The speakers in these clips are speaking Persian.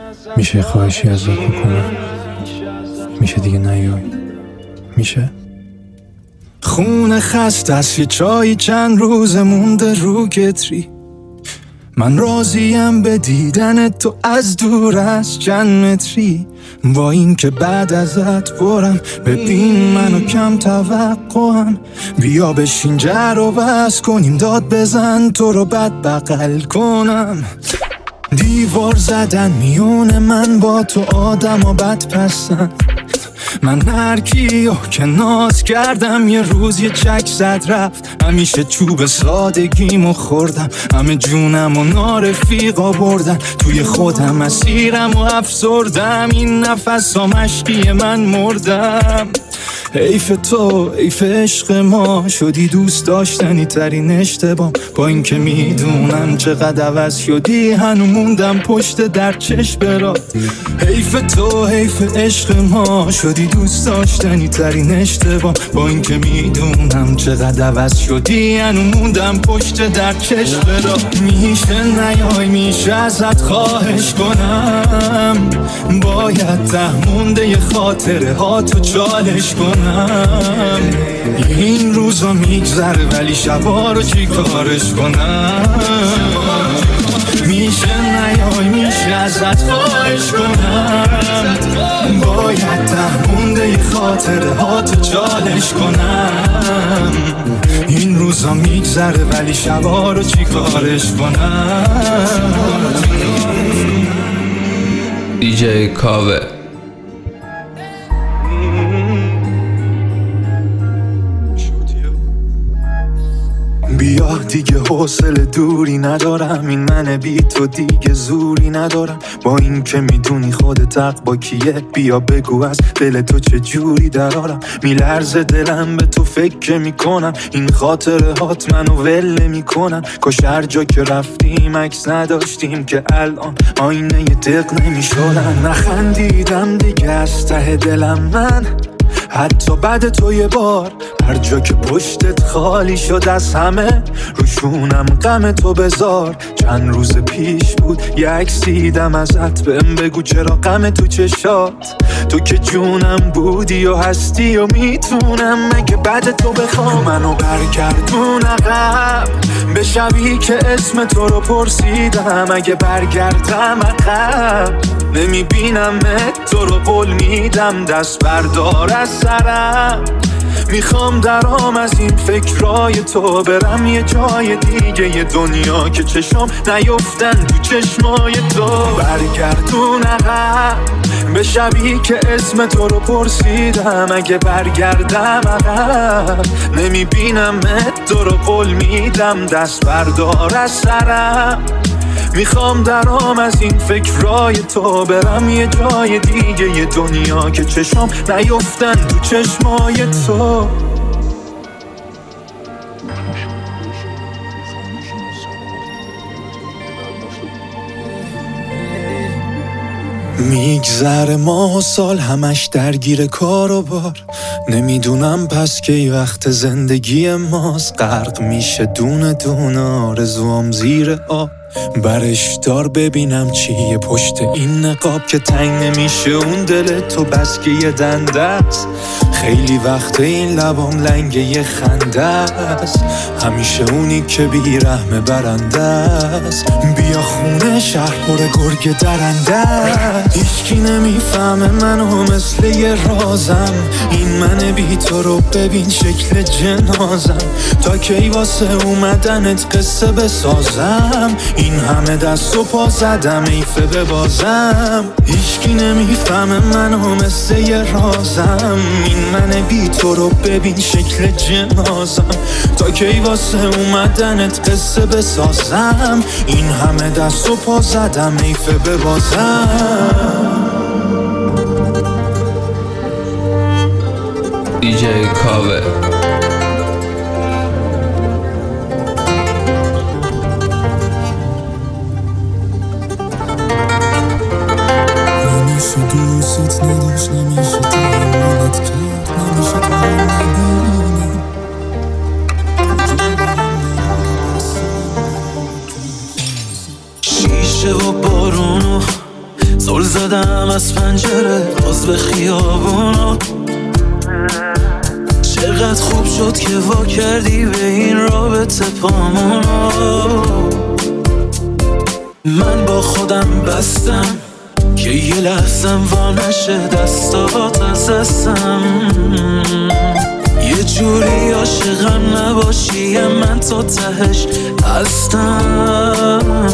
میشه خواهشی ازت بکنم؟ میشه دیگه نیای؟ میشه؟ خونه خسته است، یه چایی چند روز مونده رو کتری. من راضیم به دیدن تو از دور از چند متری. با این که بعد ازت برم، ببین منو کم توقعم. بیا بشین جر و بس کنیم، داد بزن تو رو بد بغل کنم. دیوار زدن میونه من با تو، آدم و بد پسن. من هر کیو که ناز کردم یه روز یه چک زد رفت. همیشه چوب سادگیمو خوردم، همه جونم و نارفیقا بردن. توی خودم مسیرم و افسردم، این نفس ها مشقی من مردم. حیف تو، حیف عشق ما، شدی دوست داشتنی ترین اشتباه. با این که میدونم چقدر عوض شدی، هنو موندم پشت در چشم برات. حیف تو، حیف عشق ما، شدی دوست داشتنی ترین اشتباه. با این که میدونم چقدر عوض شدی، هنو موندم پشت در چشم برات. میشه نیای، میشه ازت خواهش کنم، باید ته مونده ی خاطره ها تو چالش کنم. این روزا میگذره ولی شبا رو چی کارش کنم. میشه نیای، میشه ازت خواهش کنم، باید ته مونده ی خاطره ها تو چالش کنم. این روزا میگذره ولی شبا رو چی کارش کنم. دیجی کاوه. بیا دیگه حوصله دوری ندارم، این من بی تو دیگه زوری ندارم. با این که میدونی خودت حق با کیه، بیا بگو از دل تو چه جوری درارم. میلرزه دلم به تو فکر میکنم، این خاطره هات منو ول نمیکنن. کاش هر جا که رفتیم عکس نداشتیم که الان آینه دق نمیشدن. نخندیدم دیگه از ته دلم من، حتی بعد تو یه بار. هر جا که پشتت خالی شد از همه، روشونم غم تو بذار. چند روز پیش بود یه عکس دیدم ازت، بهم بگو چرا غم تو چشات. تو که جونم بودی و هستی و میتونم مگه بعد تو بخوام منو برگردون عقب، به شبی که اسم تو رو پرسیدم. اگه برگردم عقب نمیبینم تو رو، قول میدم دست بردار از سرم. میخوام درام از این فکرای تو، برم یه جای دیگه، یه دنیا که چشم نیفتن تو چشمای تو. برگردون عقب به شبی که اسم تو رو پرسیدم. اگه برگردم عقب نمیبینم تو رو، قول میدم دست بردار از سرم. میخوام درام از این فکرای تو، برم یه جای دیگه، یه دنیا که چشم نیفتن تو چشمای تو. میگذره ماه و سال همش درگیر کار و بار. نمیدونم پس که وقت زندگی ماست، غرق میشه دونه دونه آرزوام زیر آب. برش دار ببینم چیه پشت این نقاب، که تنگ نمیشه اون دل تو بس که یه دنده است. خیلی وقت این لبام لنگه یه خنده است، همیشه اونی که بیرحم برنده است. بیا خونه شهر پر گرگ درنده است، هیچکی نمیفهمه منو مثل یه رازم. این من بی تو رو ببین شکل جنازم، تا کی واسه اومدنت قصه بسازم. این همه دست و پا زدم ایفه ببازم، هیچکی نمیفهمه منو مثل یه رازم. این من بی تو رو ببین شکل جنازم، تا کی واسه اومدنت قصه بسازم. این همه دست و پا زدم ایفه ببازم. دیجی کاوه. دوست نداشت نمیشه تحملت کرد، نمیشه تحملینم. شیشه و بارون و زل زدم از پنجره باز به خیابونا. چقدر خوب شد که وا کردی به این رابطه پامونو. من با خودم بستم که یه لحظم وا نشه دستات از دستم. یه جوری عاشقم نباشی من تا تهش هستم.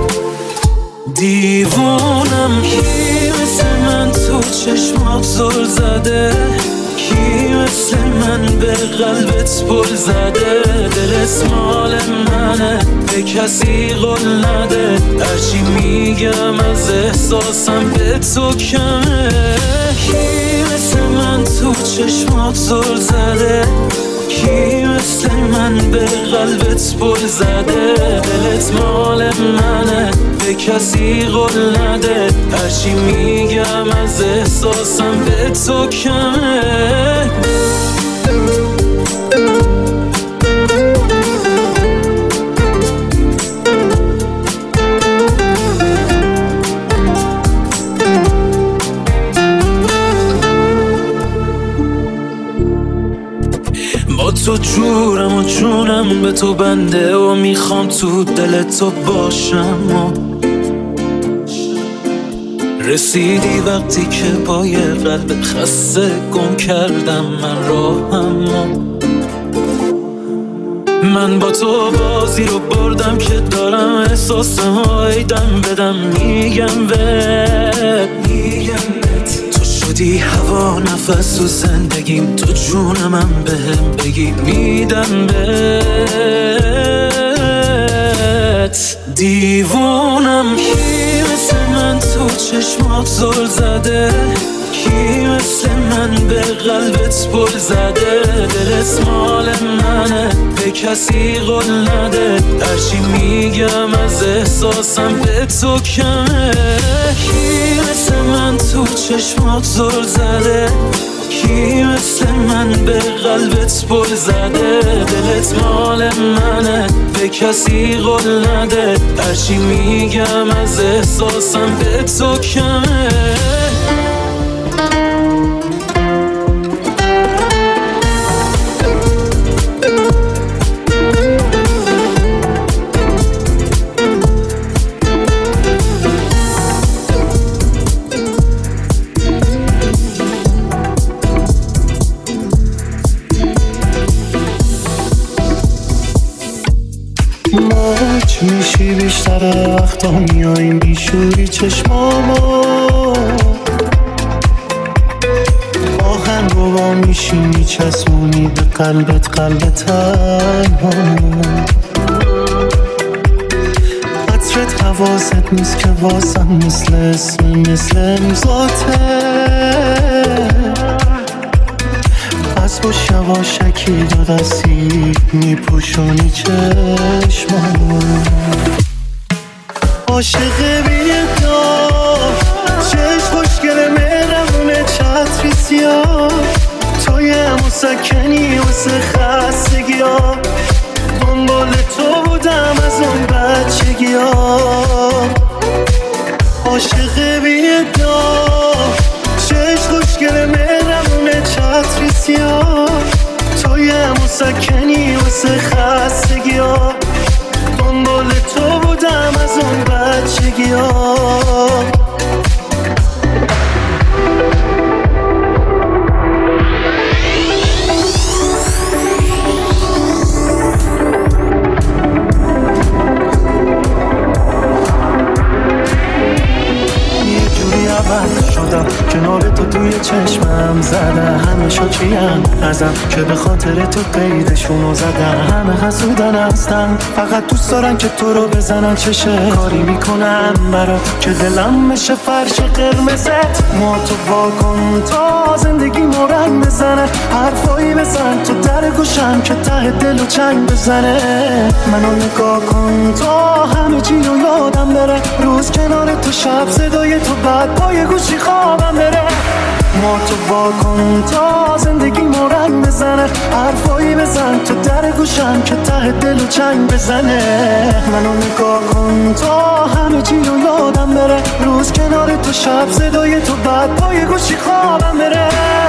دیوونم کی مثل من تو چشمات زل زده، کی مثل من به قلبت پل زده. دلت مال منه به کسی قول نده، هرچی میگم از احساسم به تو کمه. کی مثل من تو چشمات زل زده، کی مثل من به قلبت پل زده. دلت مال منه به کسی قول نده، هرچی میگم از احساسم به تو کمه. با تو جورم و جونم به تو بنده و میخوام تو دل تو باشم. و رسیدی وقتی که با یه قلب خسته گم کردم من راهم. من با تو بازی رو بردم که دارم احساسم ایدم بدم. میگم بهت تو شدی هوا نفس و زندگیم، تو جونمم بهم بگی میدم بهت. دیوونم کی مثل من تو چشمات زل زده، کی مثل من به قلبت پل زده. دلت مال منه به کسی قول نده، هرچی میگم از احساسم به تو کمه. کی مثل من تو چشمات زل زده، کی مثل من به قلبت پل زده. دلت مال منه به کسی قول نده، هرچی میگم از احساسم به تو کمه. موج میشی بیشتر وقتا میاییم بیشوری چشمامو، آهن رو با میشی میچسبونی به قلبت قلب تنهامو. عطرت حواست نیست که واسم مثل مثل امضاته. از با شواشکی دو دستی میپوشونی چشمانو. عاشق بی‌ادعا چشم خوشگل مهربونه چتری سیاه، توی مسکنی واسه خستگی ها. دنبال تو بودم از اون بچگی ها. عاشق بی‌ادعا چشم خوشگل مهربونه چتری سیاه، توی مسکنی واسه خستگی ها. دنبال تو بودم از اون بچگی ها. کنار تو توی چشمم زدن همه شاکیم ازم که به خاطر تو قیدشونو زدن. همه حسودن هستن فقط دوست دارن که تو رو بزنن. چشه کاری میکنم برات که دلم بشه فرش قرمزت. ما تو واکن تا زندگی رنگ بزنه، حرفایی بزن تو در گوشم که ته دل و چنگ بزنه. منو نگاه کن تا همه چی رو یادم بره، روز کنار تو شب صدای تو بعد پای گوشی خوابم بره. ما تو واکن تا زندگی رنگ بزنه، حرفایی بزن تو در گوشم که ته دل و چنگ بزنه. منو نگاه کن تا همه چی رو یادم بره، روز کنار تو شب صدای تو بعد پای گوشی خوابم بره.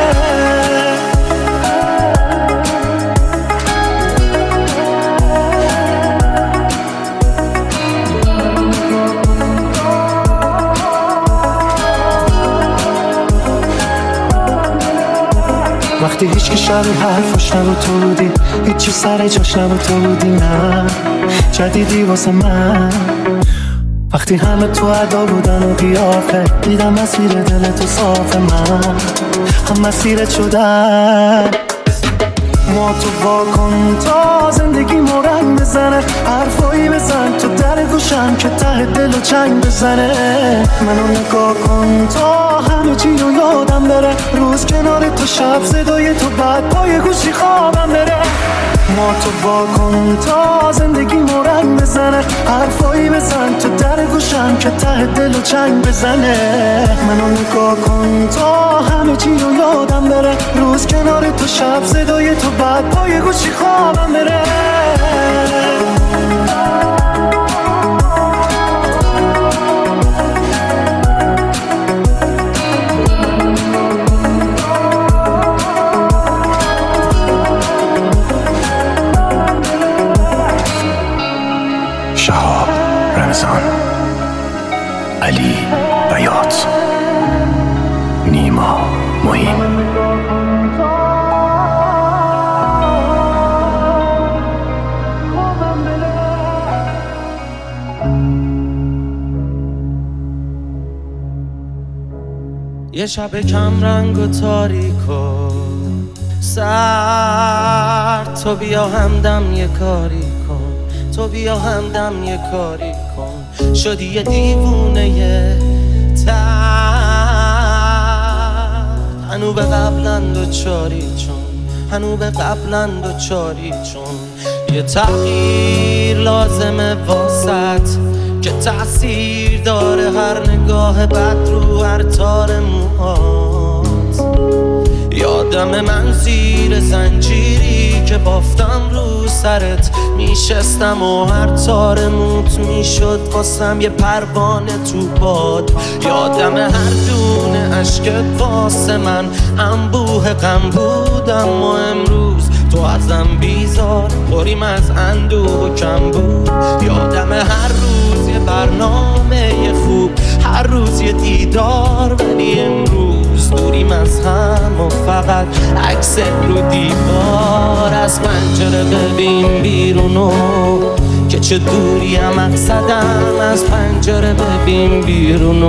وقتی هیچ که شبیه حرفاش نبود تو بودی، هیچی سر جاش نبود تو بودی، نه جدیدی واسه من. وقتی همه تو ادا بودن و قیافه، دیدم مسیر دل تو صافه، من هم مسیرت شدم. ما تو واکن تا زندگی رنگ بزنه، حرفایی بزن تو در گوشم که ته دل و چنگ بزنه. منو نگاه کن تا همه چی رو یادم بره، روز کنار تو شب صدای تو بعد پای گوشی خوابم بره. ما تو واکن تا زندگی رنگ بزنه، حرفایی بزن تو در گوشم که ته دل و چنگ بزنه. منو نگاه کن تا همه چی رو یادم بره، روز کنار تو شب صدای تو بعد پای گوشی خوابم بره. شهاب رمضان، علی بیات، نیما معین. یه شب کم رنگ و تاریک و سرد، تو بیا همدم یه کاری کن، تو بیا همدم یه کاری کن. شدی یه دیوونه یه ترد، هنو به قبلند و چاری چون، هنو به قبلند و چاری چون. یه تغییر لازمه واسط که تأثیر داره هر نگاه بد رو هر تار موهات. یادم من زیر زنجیری که بافتم رو سرت میشستم و هر تار موت میشد واسم یه پروانه تو باد. یادم هر دونه عشقت واسه من انبوه غم بود، اما امروز تو ازم بیزار خوریم از اندوه و کم بود. یادم هر روز یه برنامه خوب، هر روز یه دیدار، ولی امروز دوریم از هم و فقط عکس رو دیوار. از پنجره ببین بیرونو که چه دوری هم مقصدم، از پنجره ببین بیرونو،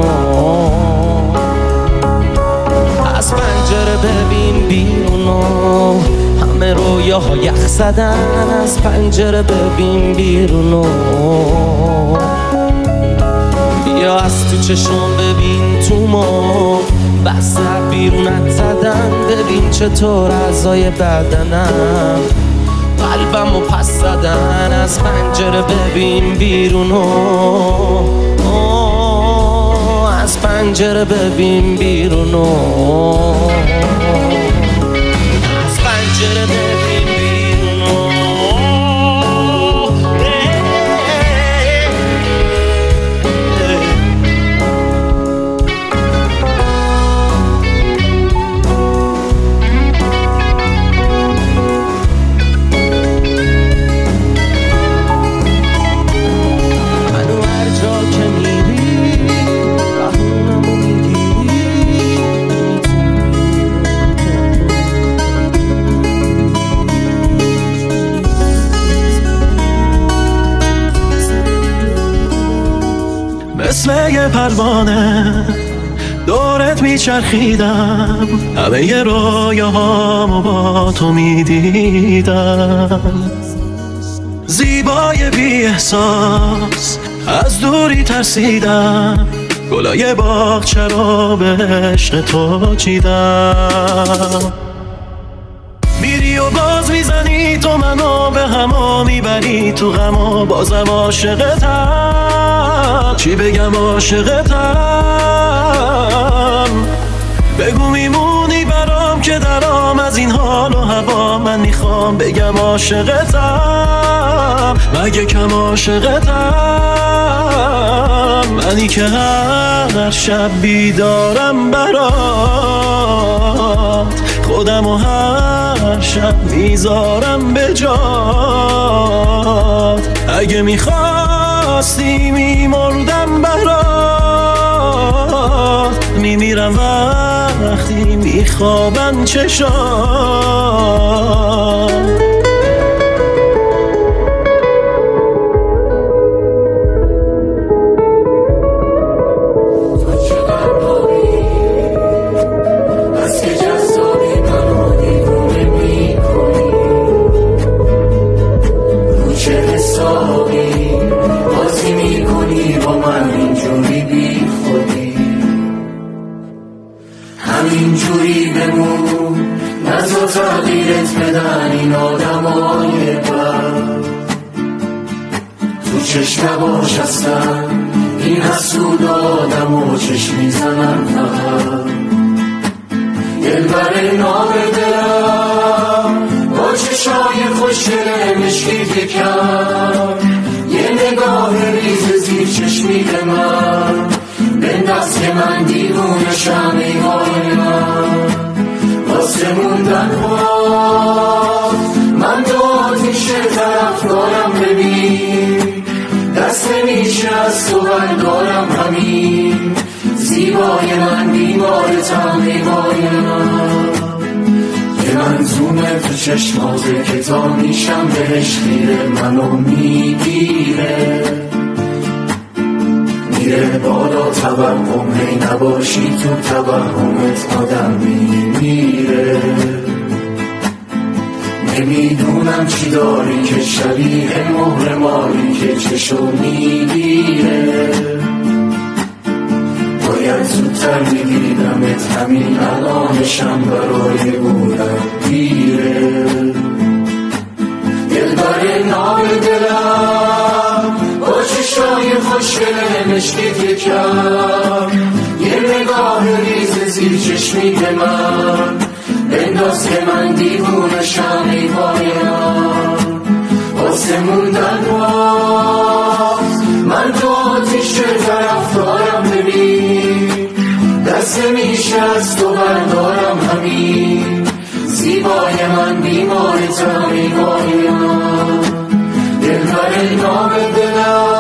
از پنجره ببین بیرونو. همه رویاها یخ زدن، از پنجره ببین بیرونو. بیا از تو چشم ببین تو ما بس بیرونت زدن، ببین چطور اعضای بدنم قلبمو پس زدن. از پنجره ببین بیرونو، از پنجره ببین بیرونو، از پنجره ببین بیرونو. مثل یه پروانه دورت میچرخیدم، همه ی رویاهامو با تو میدیدم. زیبای بی احساس از دوری ترسیدم، گلای باغچه رو به عشق تو چیدم. میری و باز میزنی تو منو به همو میبری تو غم و بازم عاشقتم. چی بگم عاشقتم، بگو میمونی برام که درام از این حال و هوا. من میخوام بگم عاشقتم، مگه کم عاشقتم؟ منی که هر شب بیدارم برات، خودم و هر شب میذارم به جات. اگه میخواستی میمردم برات، میمیرم وقتی میخوابن چشات. همینجوری بمون، نزا تغییرت بدن این آدمای بد. تو چشم نباش اصلا، این حسود آدم و چشم میزنن فقط. دلبر نام دلم با چشای خوشگل مشکی فکر، یه نگاه ریز زیر چشمی به من بنداز که من دیوونشم ایهای من. واسه موندن باز من دو آتیش طرفدارم، ببین دست نمیشه از تو بردارم. همین زیبای من بیمارتم ایهای من، که من زومه تو چشماته که تا میشم بهش خیره منو میگیره. میره بالا توهم، هی نباشی تو توهمت آدم میمیره. نمیدونم چی داری که شبیه مهر ماری که چشو میگیره. باید زودتر میدیدمت، همین الانشم برای بودم دیره. دلبر نام دلم با چشای خوشگل مشکی فکر، یه نگاه ریز زیر چشمی به من بنداز که من دیوونشم ایوای من. واسه موندن باز من تو آتیش طرفدارم، ببین دست میشه از تو بردارم. همین زیبای من بیمارتم ایوای من، دلبر نام دلم